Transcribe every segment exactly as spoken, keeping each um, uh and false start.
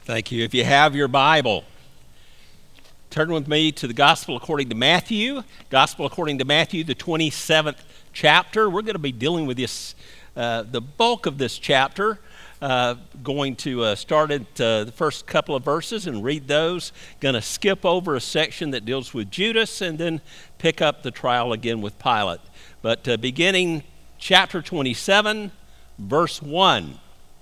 Thank you. If you have your Bible, turn with me to the Gospel according to Matthew. Gospel according to Matthew, the twenty-seventh chapter. We're going to be dealing with this, uh, the bulk of this chapter. Uh, going to uh, start at uh, the first couple of verses and read those. Going to skip over a section that deals with Judas and then pick up the trial again with Pilate. But uh, beginning chapter twenty-seven, verse one.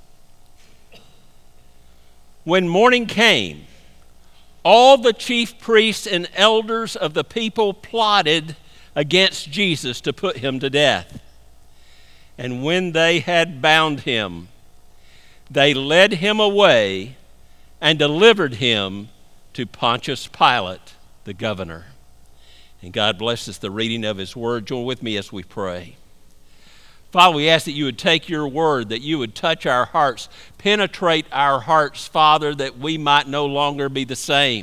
When morning came, all the chief priests and elders of the people plotted against Jesus to put him to death. And when they had bound him, they led him away and delivered him to Pontius Pilate, the governor. And God blesses the reading of his word. Join with me as we pray. Father, we ask that you would take your word, that you would touch our hearts, penetrate our hearts, Father, that we might no longer be the same.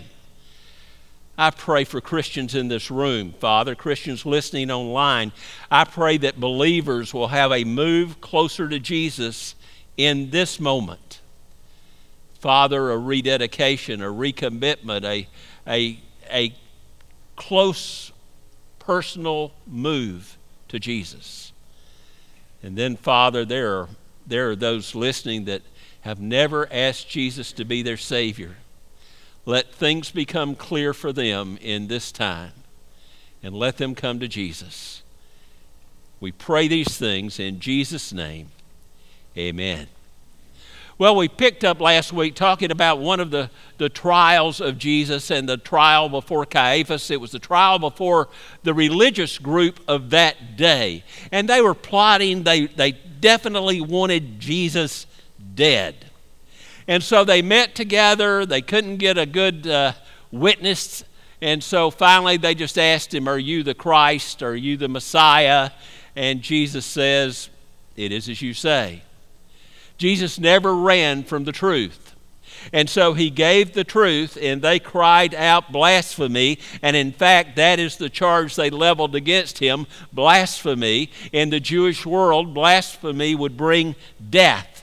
I pray for Christians in this room, Father, Christians listening online. I pray that believers will have a move closer to Jesus in this moment. Father, a rededication, a recommitment, a, a, a close personal move to Jesus. And then, Father, there are, there are those listening that have never asked Jesus to be their Savior. Let things become clear for them in this time, and let them come to Jesus. We pray these things in Jesus' name. Amen. Well, we picked up last week talking about one of the, the trials of Jesus and the trial before Caiaphas. It was the trial before the religious group of that day. And they were plotting, they, they definitely wanted Jesus dead. And so they met together. They couldn't get a good uh, witness. And so finally they just asked him, "Are you the Christ? Are you the Messiah?" And Jesus says, "It is as you say." Jesus never ran from the truth. And so he gave the truth, and they cried out blasphemy. And in fact, that is the charge they leveled against him, blasphemy. In the Jewish world, blasphemy would bring death.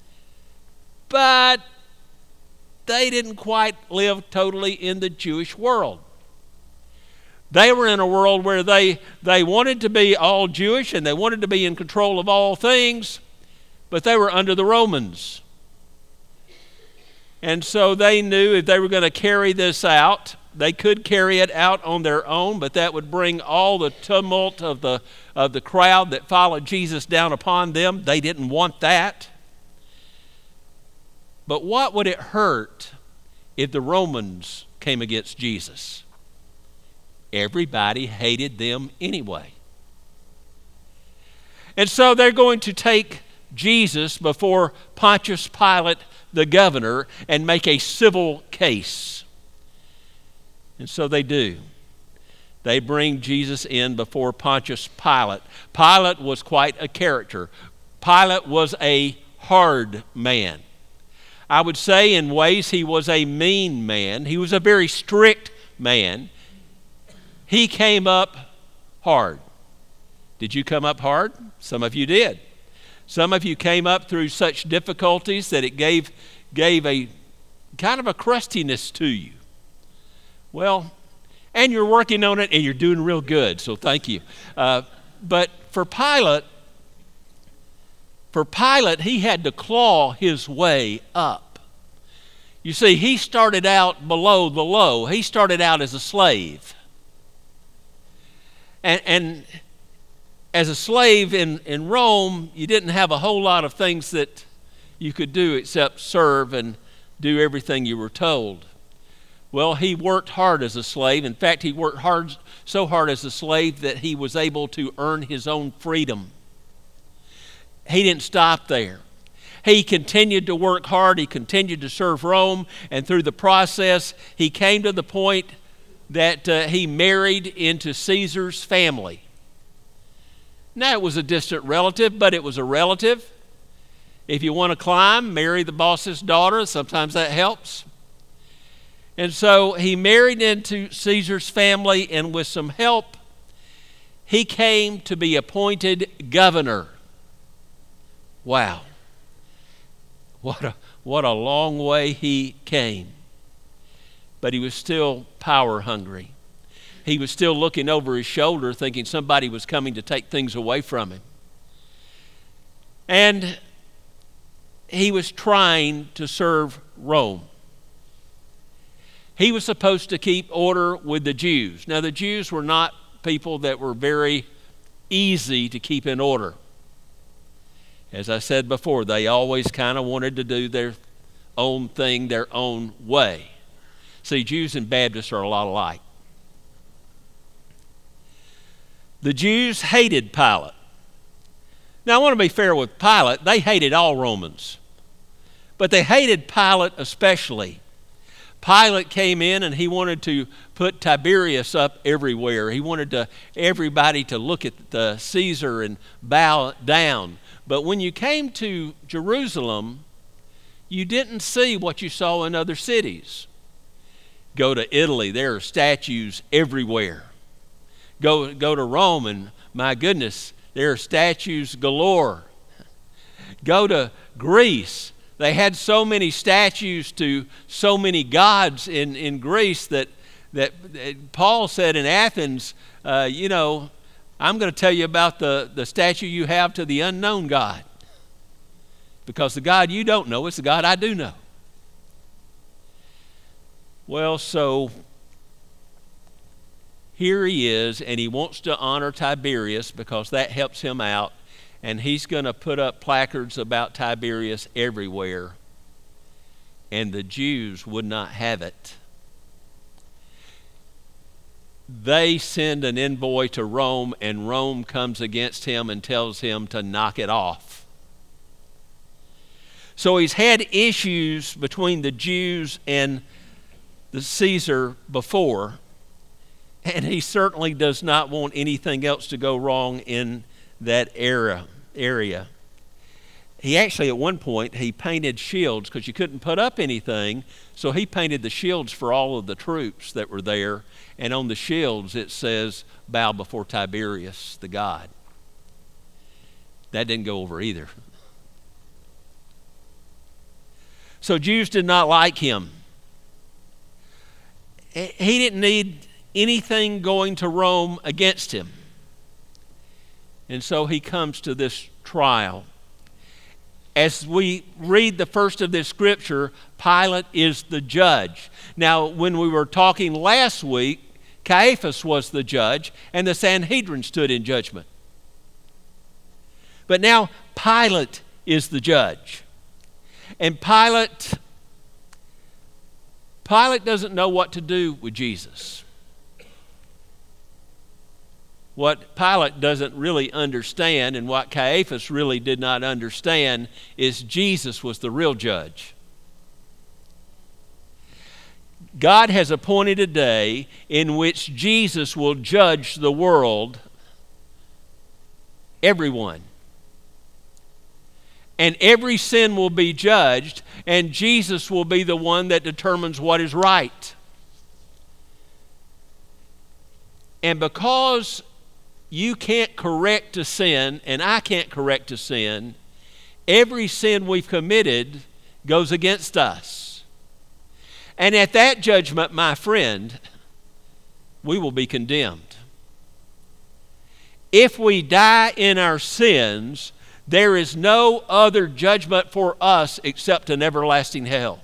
But they didn't quite live totally in the Jewish world. They were in a world where they, they wanted to be all Jewish, and they wanted to be in control of all things. But they were under the Romans. And so they knew if they were going to carry this out, they could carry it out on their own, but that would bring all the tumult of the, of the crowd that followed Jesus down upon them. They didn't want that. But what would it hurt if the Romans came against Jesus? Everybody hated them anyway. And so they're going to take Jesus before Pontius Pilate, the governor, and make a civil case. And so they do. They bring Jesus in before Pontius Pilate. Pilate was quite a character. Pilate was a hard man. I would say in ways he was a mean man. He was a very strict man. He came up hard. Did you come up hard? Some of you did. Some of you came up through such difficulties that it gave, gave a kind of a crustiness to you. Well, and you're working on it and you're doing real good, so thank you. Uh, but for Pilate, for Pilate, he had to claw his way up. You see, he started out below the low. He started out as a slave. And, and as a slave in, in Rome, you didn't have a whole lot of things that you could do except serve and do everything you were told. Well, he worked hard as a slave. In fact, he worked hard, so hard as a slave that he was able to earn his own freedom. He didn't stop there. He continued to work hard. He continued to serve Rome. And through the process, he came to the point that uh, he married into Caesar's family. Now, it was a distant relative, but it was a relative. If you want to climb, marry the boss's daughter. Sometimes that helps. And so he married into Caesar's family, and with some help, he came to be appointed governor. Wow. What a, What a long way he came. But he was still power hungry. He was still looking over his shoulder thinking somebody was coming to take things away from him. And he was trying to serve Rome. He was supposed to keep order with the Jews. Now, the Jews were not people that were very easy to keep in order. As I said before, they always kind of wanted to do their own thing their own way. See, Jews and Baptists are a lot alike. The Jews hated Pilate. Now, I want to be fair with Pilate. They hated all Romans. But they hated Pilate especially. Pilate came in and he wanted to put Tiberius up everywhere. He wanted to, everybody to look at the Caesar and bow down. But when you came to Jerusalem, you didn't see what you saw in other cities. Go to Italy, there are statues everywhere. Go, go to Rome, and my goodness, there are statues galore. Go to Greece. They had so many statues to so many gods in, in Greece that, that, that Paul said in Athens, uh, you know, I'm going to tell you about the, the statue you have to the unknown God. Because the God you don't know is the God I do know. Well, so here he is, and he wants to honor Tiberius because that helps him out. And he's going to put up placards about Tiberius everywhere. And the Jews would not have it. They send an envoy to Rome, and Rome comes against him and tells him to knock it off. So he's had issues between the Jews and the Caesar before, and he certainly does not want anything else to go wrong in that era, area. He actually, at one point, he painted shields because you couldn't put up anything, so he painted the shields for all of the troops that were there, and on the shields it says, bow before Tiberius, the god. That didn't go over either. So Jews did not like him. He didn't need anything going to Rome against him. And so he comes to this trial. As we read the first of this scripture, Pilate is the judge. Now, when we were talking last week, Caiaphas was the judge, and the Sanhedrin stood in judgment. But now Pilate is the judge. And Pilate, Pilate doesn't know what to do with Jesus. What Pilate doesn't really understand, and what Caiaphas really did not understand, is Jesus was the real judge. God has appointed a day in which Jesus will judge the world, everyone. And every sin will be judged, and Jesus will be the one that determines what is right. And because you can't correct a sin, and I can't correct a sin, every sin we've committed goes against us. And at that judgment, my friend, we will be condemned. If we die in our sins, there is no other judgment for us except an everlasting hell.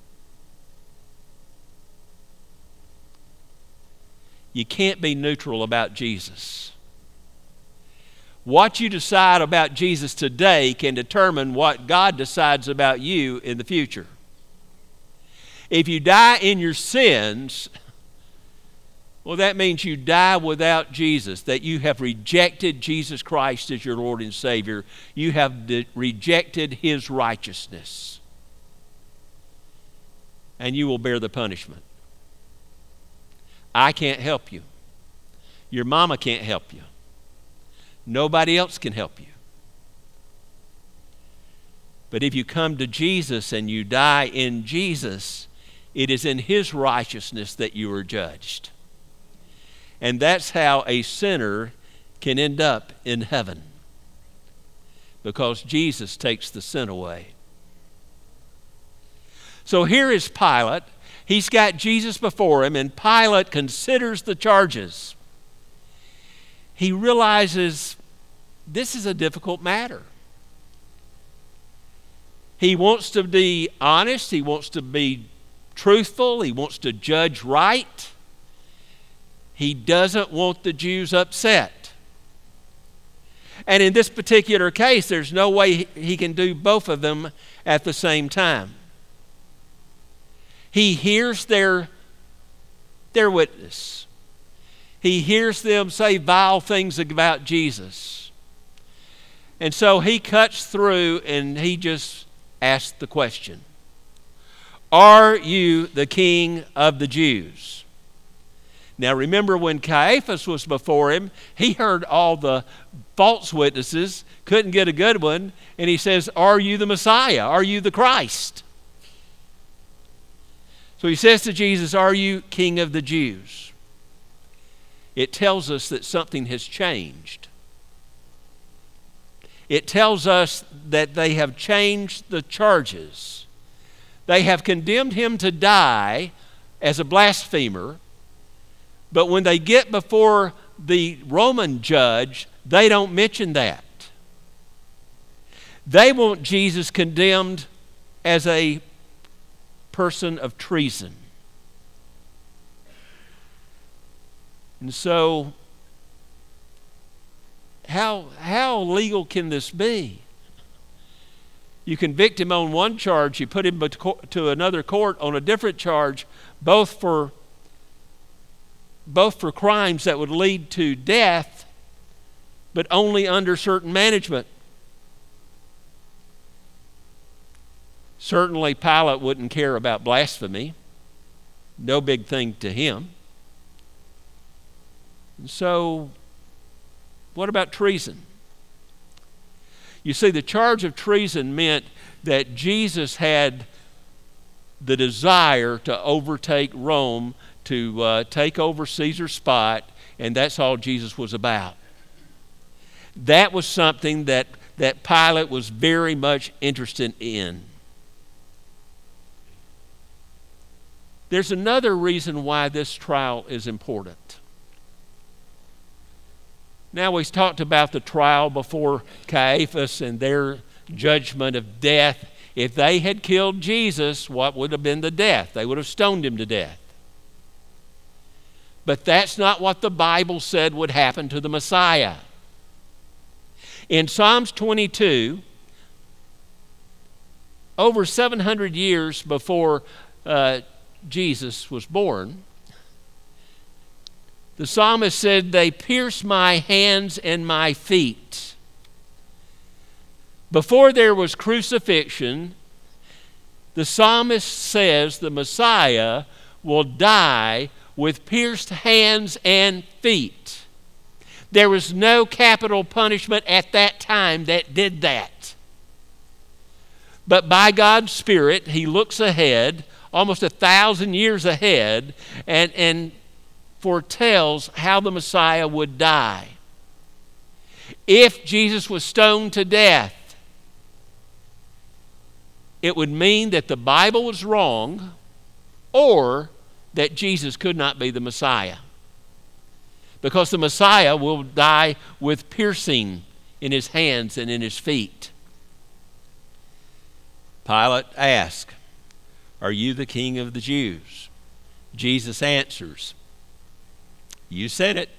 You can't be neutral about Jesus. What you decide about Jesus today can determine what God decides about you in the future. If you die in your sins, well, that means you die without Jesus, that you have rejected Jesus Christ as your Lord and Savior. You have de- rejected His righteousness. And you will bear the punishment. I can't help you. Your mama can't help you. Nobody else can help you. But if you come to Jesus and you die in Jesus, it is in His righteousness that you are judged. And that's how a sinner can end up in heaven. Because Jesus takes the sin away. So here is Pilate. He's got Jesus before him, and Pilate considers the charges. He realizes this is a difficult matter. He wants to be honest. He wants to be truthful. He wants to judge right. He doesn't want the Jews upset. And in this particular case, there's no way he can do both of them at the same time. He hears their, their witness. He hears them say vile things about Jesus. And so he cuts through and he just asks the question, are you the king of the Jews? Now remember, when Caiaphas was before him, he heard all the false witnesses, couldn't get a good one, and he says, are you the Messiah? Are you the Christ? So he says to Jesus, are you king of the Jews? It tells us that something has changed. It tells us that they have changed the charges. They have condemned him to die as a blasphemer, but when they get before the Roman judge, they don't mention that. They want Jesus condemned as a person of treason. And so, how, how legal can this be? You convict him on one charge, you put him to another court on a different charge, both for, both for crimes that would lead to death, but only under certain management. Certainly Pilate wouldn't care about blasphemy. No big thing to him. And so, what about treason? You see, the charge of treason meant that Jesus had the desire to overtake Rome, to uh, take over Caesar's spot, and that's all Jesus was about. That was something that, that Pilate was very much interested in. There's another reason why this trial is important. Now, we've talked about the trial before Caiaphas and their judgment of death. If they had killed Jesus, what would have been the death? They would have stoned him to death. But that's not what the Bible said would happen to the Messiah. In Psalms twenty-two, over seven hundred years before uh, Jesus was born, the psalmist said, they pierced my hands and my feet. Before there was crucifixion, the psalmist says the Messiah will die with pierced hands and feet. There was no capital punishment at that time that did that. But by God's Spirit, he looks ahead, almost a thousand years ahead, and, and foretells how the Messiah would die. If Jesus was stoned to death, it would mean that the Bible was wrong, or that Jesus could not be the Messiah. Because the Messiah will die with piercing in his hands and in his feet. Pilate asked, are you the king of the Jews? Jesus answers, you said it.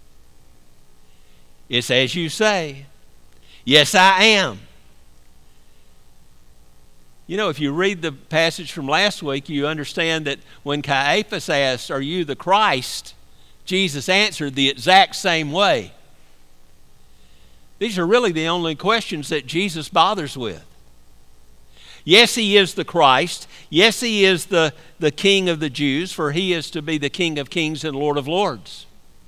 It's as you say. Yes, I am. You know, if you read the passage from last week, you understand that when Caiaphas asked, are you the Christ? Jesus answered the exact same way. These are really the only questions that Jesus bothers with. Yes, he is the Christ. Yes, he is the, the King of the Jews, for he is to be the King of Kings and Lord of Lords.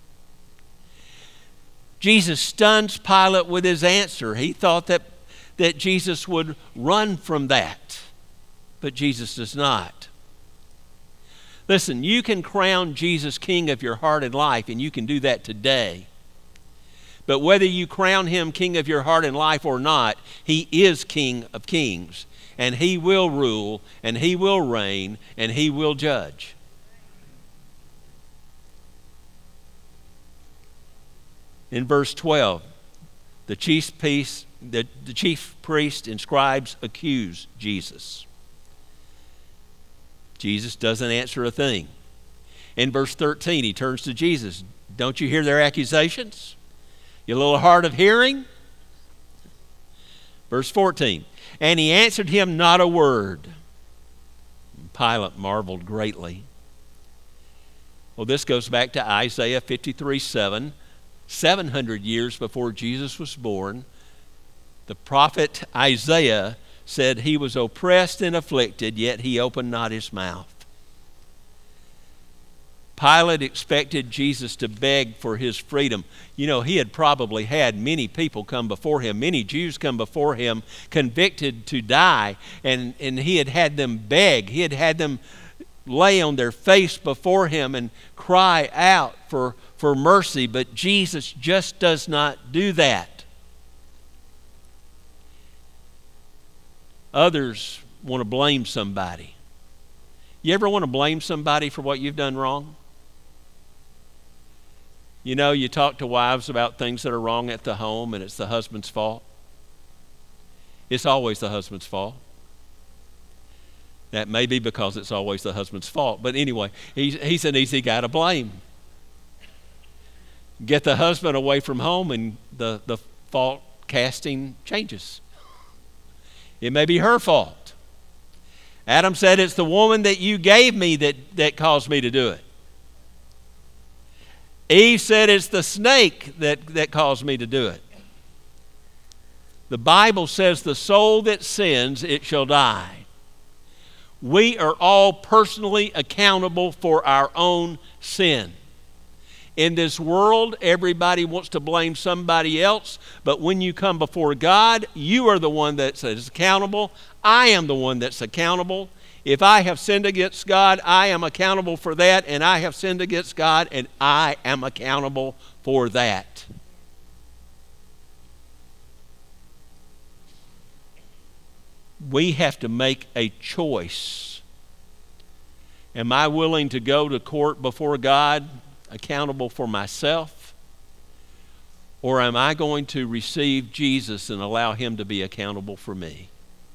Jesus stuns Pilate with his answer. He thought that, that Jesus would run from that, but Jesus does not. Listen, you can crown Jesus King of your heart and life, and you can do that today. But whether you crown him King of your heart and life or not, he is King of Kings. and he will rule, and he will reign, and he will judge. In verse twelve, the chief priest, the, the chief priest and scribes accuse Jesus. Jesus doesn't answer a thing. In verse thirteen, he turns to Jesus. Don't you hear their accusations? You little hard of hearing? Verse fourteen, and he answered him not a word. Pilate marveled greatly. Well, this goes back to Isaiah fifty-three seven. seven hundred years before Jesus was born, the prophet Isaiah said he was oppressed and afflicted, yet he opened not his mouth. Pilate expected Jesus to beg for his freedom. You know, he had probably had many people come before him, many Jews come before him, convicted to die, and, and he had had them beg. He had had them lay on their face before him and cry out for, for mercy, but Jesus just does not do that. Others want to blame somebody. You ever want to blame somebody for what you've done wrong? You know, you talk to wives about things that are wrong at the home, and it's the husband's fault. It's always the husband's fault. That may be because it's always the husband's fault. But anyway, he's, he's an easy guy to blame. Get the husband away from home and the, the fault casting changes. It may be her fault. Adam said, it's the woman that you gave me that, that caused me to do it. Eve said, it's the snake that, that caused me to do it. The Bible says, the soul that sins, it shall die. We are all personally accountable for our own sin. In this world, everybody wants to blame somebody else, but when you come before God, you are the one that's accountable. I am the one that's accountable. If I have sinned against God, I am accountable for that, and I have sinned against God, and I am accountable for that. We have to make a choice. Am I willing to go to court before God, accountable for myself? Or am I going to receive Jesus and allow him to be accountable for me?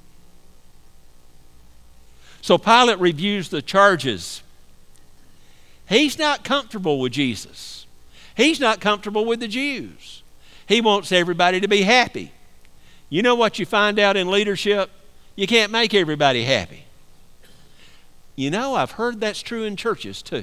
So Pilate reviews the charges. He's not comfortable with Jesus. He's not comfortable with the Jews. He wants everybody to be happy. You know what you find out in leadership? You can't make everybody happy. You know, I've heard that's true in churches too.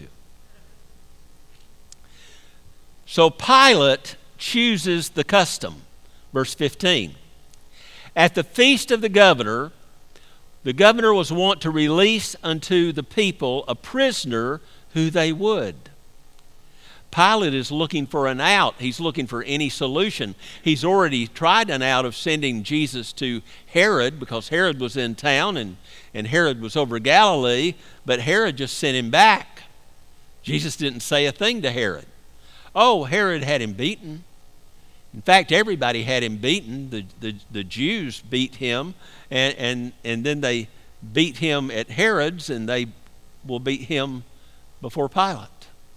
So Pilate chooses the custom. Verse fifteen. At the feast of the governor, the governor was wont to release unto the people a prisoner who they would. Pilate is looking for an out. He's looking for any solution. He's already tried an out of sending Jesus to Herod, because Herod was in town and, and Herod was over Galilee, but Herod just sent him back. Jesus didn't say a thing to Herod. Oh, Herod had him beaten. In fact, everybody had him beaten. The, the, the Jews beat him, and, and, and then they beat him at Herod's, and they will beat him before Pilate.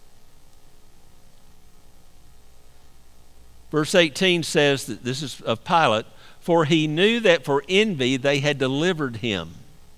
Verse eighteen says that this is of Pilate, for he knew that for envy they had delivered him.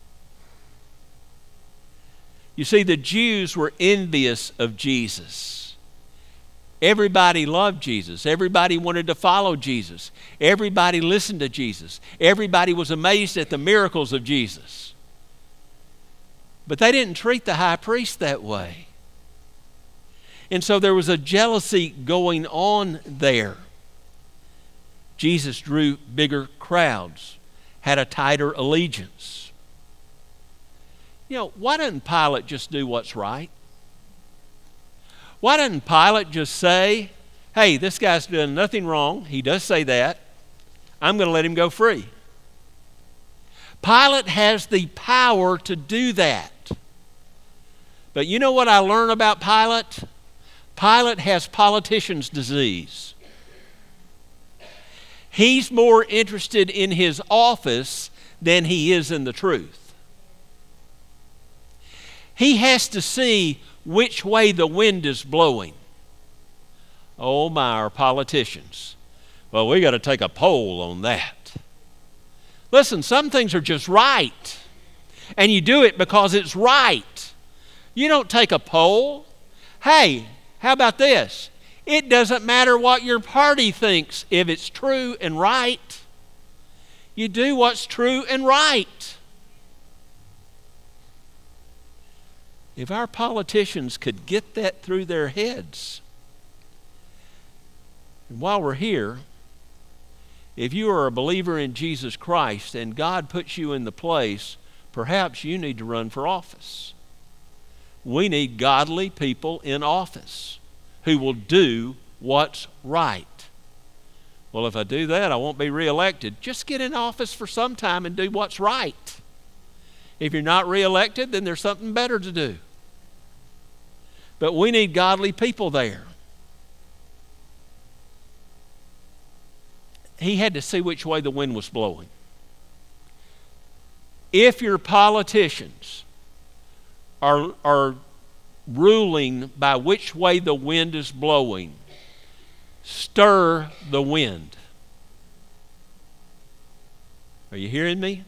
You see, the Jews were envious of Jesus. Everybody loved Jesus. Everybody wanted to follow Jesus. Everybody listened to Jesus. Everybody was amazed at the miracles of Jesus. But they didn't treat the high priest that way. And so there was a jealousy going on there. Jesus drew bigger crowds, had a tighter allegiance. You know, why doesn't Pilate just do what's right? Why doesn't Pilate just say, hey, this guy's done nothing wrong. He does say that. I'm going to let him go free. Pilate has the power to do that. But you know what I learn about Pilate? Pilate has politician's disease. He's more interested in his office than he is in the truth. He has to see which way the wind is blowing. Oh my, our politicians. Well, we got to take a poll on that. Listen, some things are just right. And you do it because it's right. You don't take a poll. Hey, how about this? It doesn't matter what your party thinks if it's true and right. You do what's true and right. If our politicians could get that through their heads. And while we're here, if you are a believer in Jesus Christ and God puts you in the place, perhaps you need to run for office. We need godly people in office who will do what's right. Well, if I do that, I won't be reelected. Just get in office for some time and do what's right. If you're not reelected, then there's something better to do. But we need godly people there. He had to see which way the wind was blowing. If your politicians are, are ruling by which way the wind is blowing, stir the wind. Are you hearing me?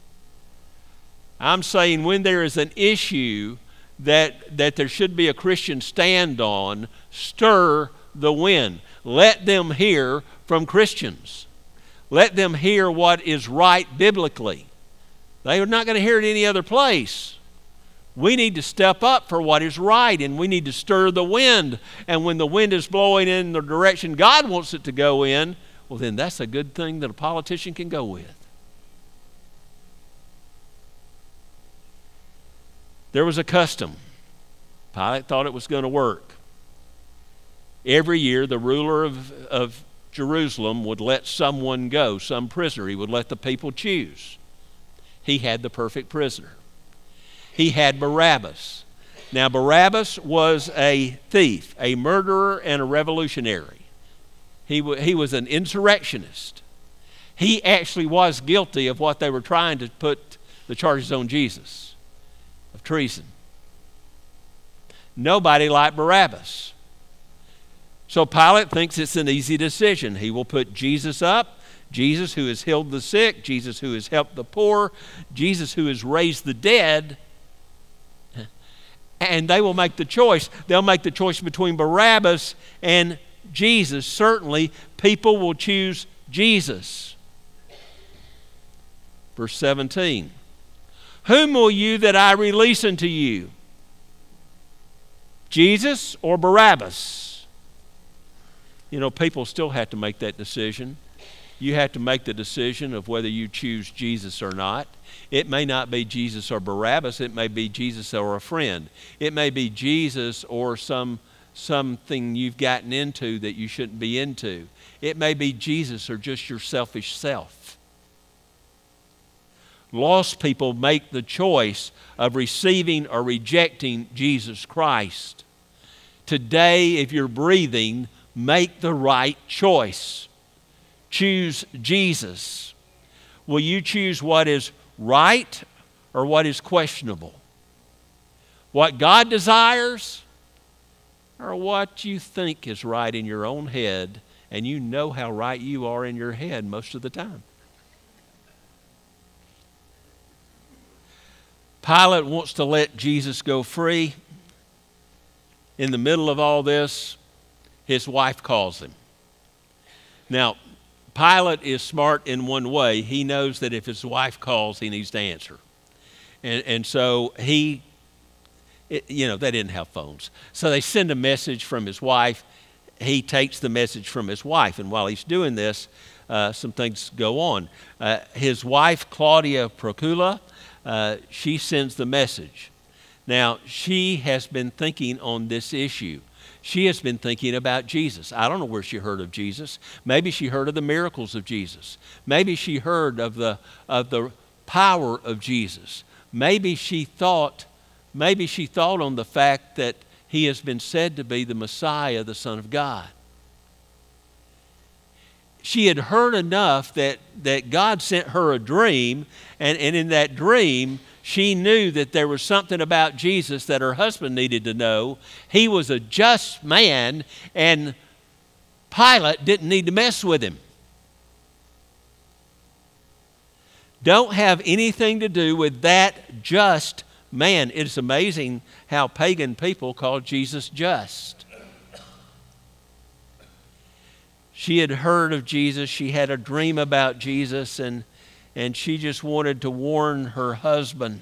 I'm saying when there is an issue that, that there should be a Christian stand on, stir the wind. Let them hear from Christians. Let them hear what is right biblically. They are not going to hear it any other place. We need to step up for what is right, and we need to stir the wind. And when the wind is blowing in the direction God wants it to go in, well, then that's a good thing that a politician can go with. There was a custom. Pilate thought it was going to work. Every year, the ruler of, of Jerusalem would let someone go, some prisoner. He would let the people choose. He had the perfect prisoner. He had Barabbas. Now, Barabbas was a thief, a murderer, and a revolutionary. He, w- he was an insurrectionist. He actually was guilty of what they were trying to put the charges on Jesus, of treason. Nobody liked Barabbas. So Pilate thinks it's an easy decision. He will put Jesus up, Jesus who has healed the sick, Jesus who has helped the poor, Jesus who has raised the dead, and they will make the choice. They'll make the choice between Barabbas and Jesus. Certainly, people will choose Jesus. Verse seventeen. Whom will you that I release unto you? Jesus or Barabbas? You know, people still have to make that decision. You have to make the decision of whether you choose Jesus or not. It may not be Jesus or Barabbas. It may be Jesus or a friend. It may be Jesus or some something you've gotten into that you shouldn't be into. It may be Jesus or just your selfish self. Lost people make the choice of receiving or rejecting Jesus Christ. Today, if you're breathing, make the right choice. Choose Jesus. Will you choose what is right or what is questionable? What God desires or what you think is right in your own head, and you know how right you are in your head most of the time? Pilate wants to let Jesus go free. In the middle of all this, his wife calls him. Now, Pilate is smart in one way. He knows that if his wife calls, he needs to answer. And, and so he, it, you know, they didn't have phones. So they send a message from his wife. He takes the message from his wife. And while he's doing this, uh, some things go on. Uh, his wife, Claudia Procula, uh, she sends the message. Now, she has been thinking on this issue. She has been thinking about Jesus. I don't know where she heard of Jesus. Maybe she heard of the miracles of Jesus. Maybe she heard of the of the power of Jesus. Maybe she thought, maybe she thought on the fact that he has been said to be the Messiah, the Son of God. she had heard enough that, that God sent her a dream, and, and in that dream, she knew that there was something about Jesus that her husband needed to know. He was a just man, and Pilate didn't need to mess with him. Don't have anything to do with that just man. It's amazing how pagan people call Jesus just. She had heard of Jesus. She had a dream about Jesus, and, and she just wanted to warn her husband.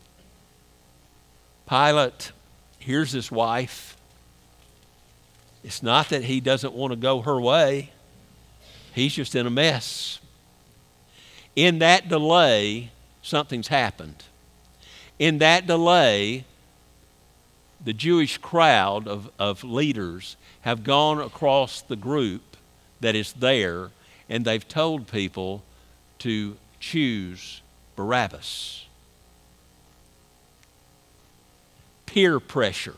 Pilate here's his wife. It's not that he doesn't want to go her way. He's just in a mess. In that delay, something's happened. In that delay, the Jewish crowd of, of leaders have gone across the group that is there, and they've told people to choose Barabbas. Peer pressure.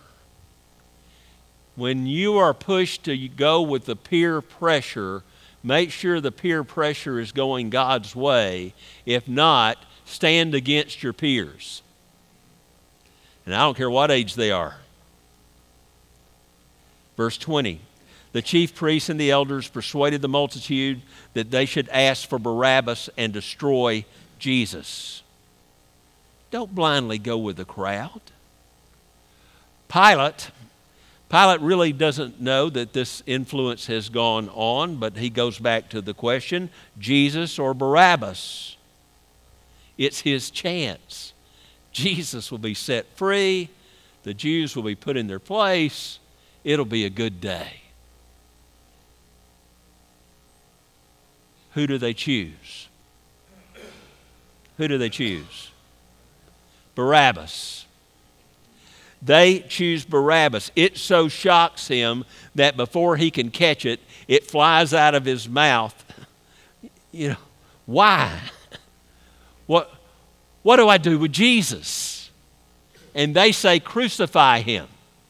When you are pushed to go with the peer pressure, make sure the peer pressure is going God's way. If not, stand against your peers. And I don't care what age they are. Verse twenty. The chief priests and the elders persuaded the multitude that they should ask for Barabbas and destroy Jesus. Don't blindly go with the crowd. Pilate, Pilate really doesn't know that this influence has gone on, but he goes back to the question, Jesus or Barabbas? It's his chance. Jesus will be set free. The Jews will be put in their place. It'll be a good day. Who do they choose? Who do they choose? Barabbas. They choose Barabbas. It so shocks him that before he can catch it, it flies out of his mouth. You know, why? What, what do I do with Jesus? And they say, crucify him.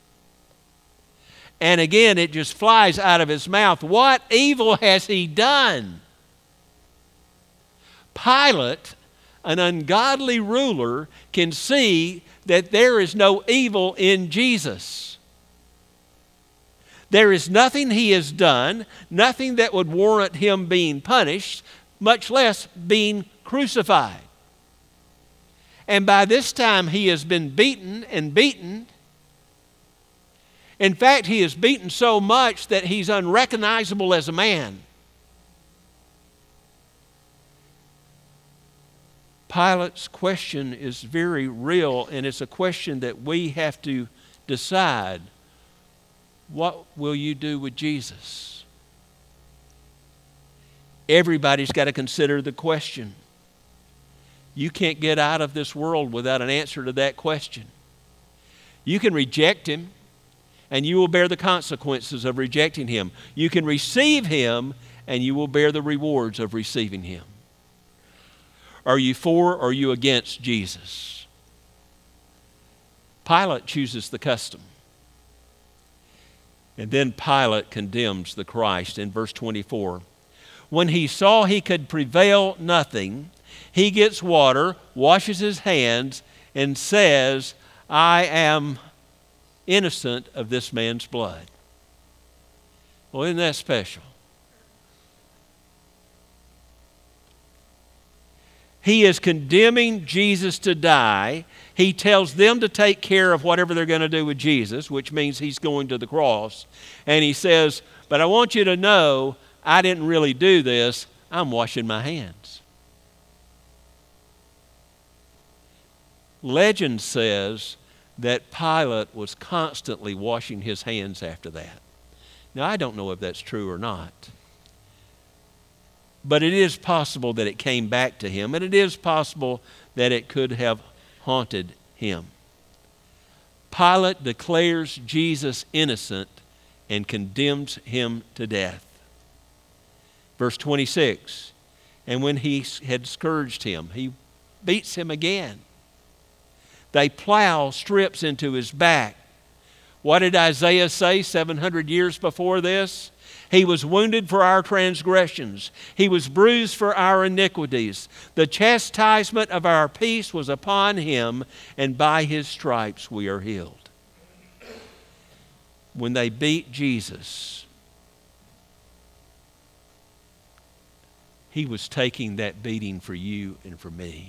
And again, it just flies out of his mouth. What evil has he done? Pilate, an ungodly ruler, can see that there is no evil in Jesus. There is nothing he has done, nothing that would warrant him being punished, much less being crucified. And by this time he has been beaten and beaten. In fact, he is beaten so much that he's unrecognizable as a man. Pilate's question is very real, and it's a question that we have to decide. What will you do with Jesus? Everybody's got to consider the question. You can't get out of this world without an answer to that question. You can reject him, and you will bear the consequences of rejecting him. You can receive him, and you will bear the rewards of receiving him. Are you for or are you against Jesus? Pilate chooses the custom. And then Pilate condemns the Christ in verse twenty-four. When he saw he could prevail nothing, he gets water, washes his hands, and says, I am innocent of this man's blood. Well, isn't that special? He is condemning Jesus to die. He tells them to take care of whatever they're going to do with Jesus, which means he's going to the cross. And he says, but I want you to know, I didn't really do this. I'm washing my hands. Legend says that Pilate was constantly washing his hands after that. Now, I don't know if that's true or not. But it is possible that it came back to him, and it is possible that it could have haunted him. Pilate declares Jesus innocent and condemns him to death. Verse twenty-six, and when he had scourged him, he beats him again. They plow strips into his back. What did Isaiah say seven hundred years before this? He was wounded for our transgressions. He was bruised for our iniquities. The chastisement of our peace was upon him, and by his stripes we are healed. When they beat Jesus, he was taking that beating for you and for me.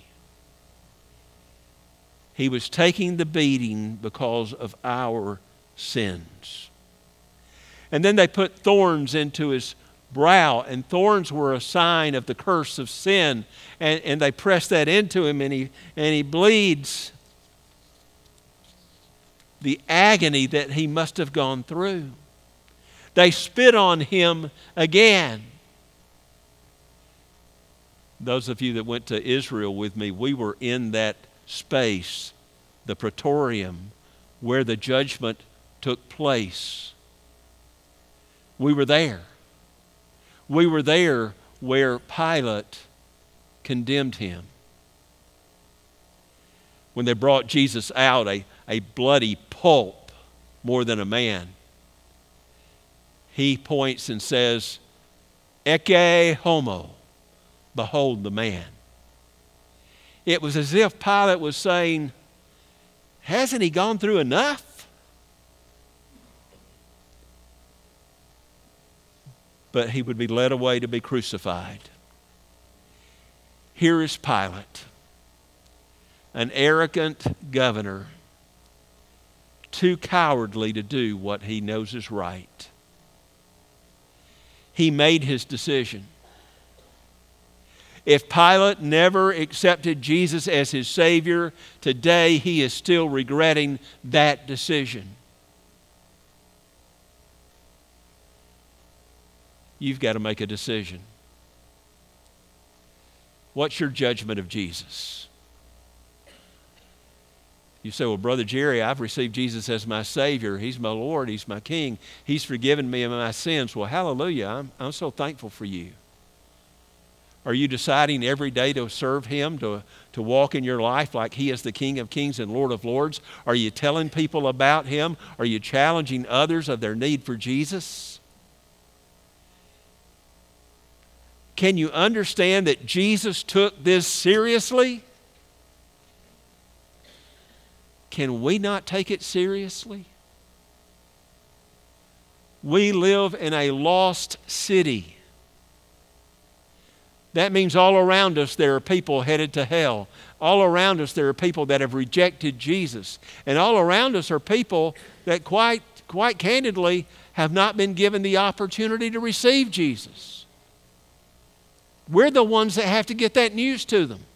He was taking the beating because of our sins. And then they put thorns into his brow, and thorns were a sign of the curse of sin. And, and they press that into him, and he, and he bleeds. The agony that he must have gone through. They spit on him again. Those of you that went to Israel with me, we were in that space, the praetorium, where the judgment took place. We were there. We were there where Pilate condemned him. When they brought Jesus out, a, a bloody pulp more than a man, he points and says, Ecce homo, behold the man. It was as if Pilate was saying, hasn't he gone through enough? But he would be led away to be crucified. Here is Pilate, an arrogant governor, too cowardly to do what he knows is right. He made his decision. If Pilate never accepted Jesus as his Savior, today he is still regretting that decision. You've got to make a decision. What's your judgment of Jesus? You say, well, Brother Jerry, I've received Jesus as my Savior. He's my Lord. He's my King. He's forgiven me of my sins. Well, hallelujah. I'm, I'm so thankful for you. Are you deciding every day to serve Him, to, to walk in your life like He is the King of Kings and Lord of Lords? Are you telling people about Him? Are you challenging others of their need for Jesus? Can you understand that Jesus took this seriously? Can we not take it seriously? We live in a lost city. That means all around us there are people headed to hell. All around us there are people that have rejected Jesus. And all around us are people that quite, quite candidly have not been given the opportunity to receive Jesus. We're the ones that have to get that news to them.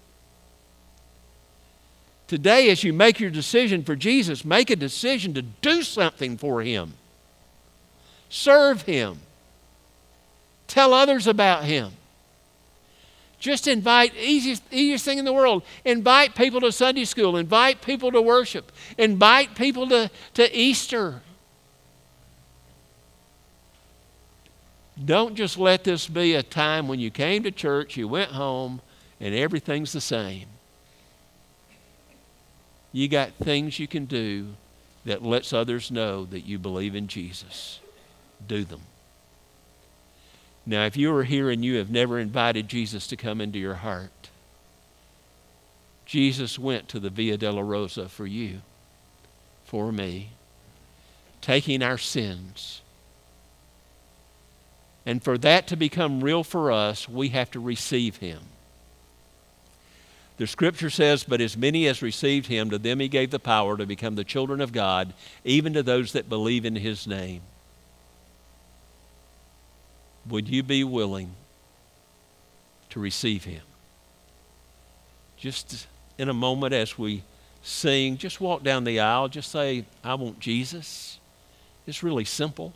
Today, as you make your decision for Jesus, make a decision to do something for Him. Serve Him. Tell others about Him. Just invite, easiest, easiest thing in the world, invite people to Sunday school, invite people to worship, invite people to, to Easter. Don't just let this be a time when you came to church, you went home, and everything's the same. You got things you can do that lets others know that you believe in Jesus. Do them. Now, if you are here and you have never invited Jesus to come into your heart, Jesus went to the Via Dolorosa for you, for me, taking our sins. And for that to become real for us, we have to receive Him. The Scripture says, but as many as received Him, to them He gave the power to become the children of God, even to those that believe in His name. Would you be willing to receive Him? Just in a moment as we sing, just walk down the aisle, just say, I want Jesus. It's really simple.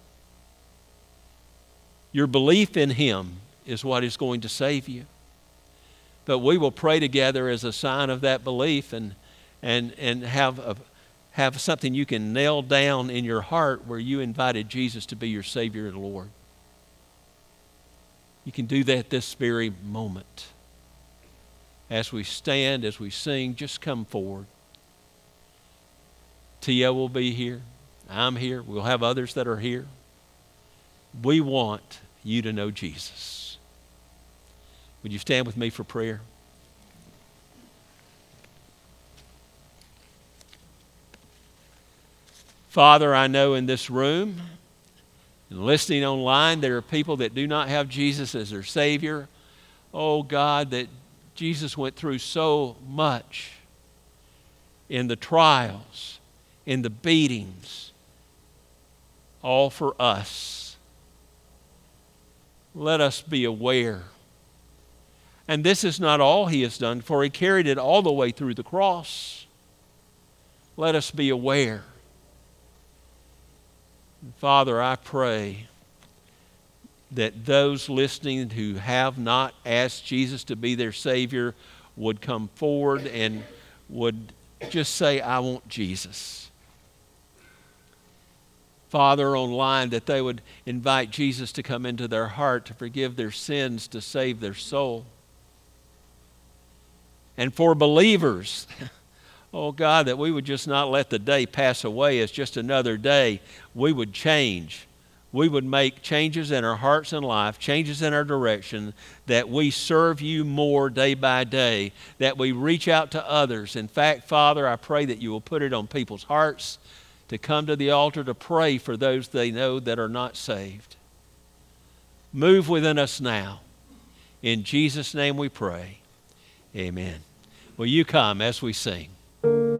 Your belief in Him is what is going to save you. But we will pray together as a sign of that belief and, and, and have, a, have something you can nail down in your heart where you invited Jesus to be your Savior and Lord. You can do that this very moment. As we stand, as we sing, just come forward. Tia will be here. I'm here. We'll have others that are here. We want you to know Jesus. Would you stand with me for prayer? Father, I know in this room and listening online, there are people that do not have Jesus as their Savior. Oh God, that Jesus went through so much in the trials, in the beatings, all for us. Let us be aware. And this is not all He has done, for He carried it all the way through the cross. Let us be aware. Father, I pray that those listening who have not asked Jesus to be their Savior would come forward and would just say, I want Jesus. Father, online, that they would invite Jesus to come into their heart, to forgive their sins, to save their soul. And for believers, oh God, that we would just not let the day pass away as just another day. We would change. We would make changes in our hearts and life, changes in our direction, that we serve you more day by day, that we reach out to others. In fact, Father, I pray that you will put it on people's hearts to come to the altar to pray for those they know that are not saved. Move within us now. In Jesus' name we pray. Amen. Will you come as we sing?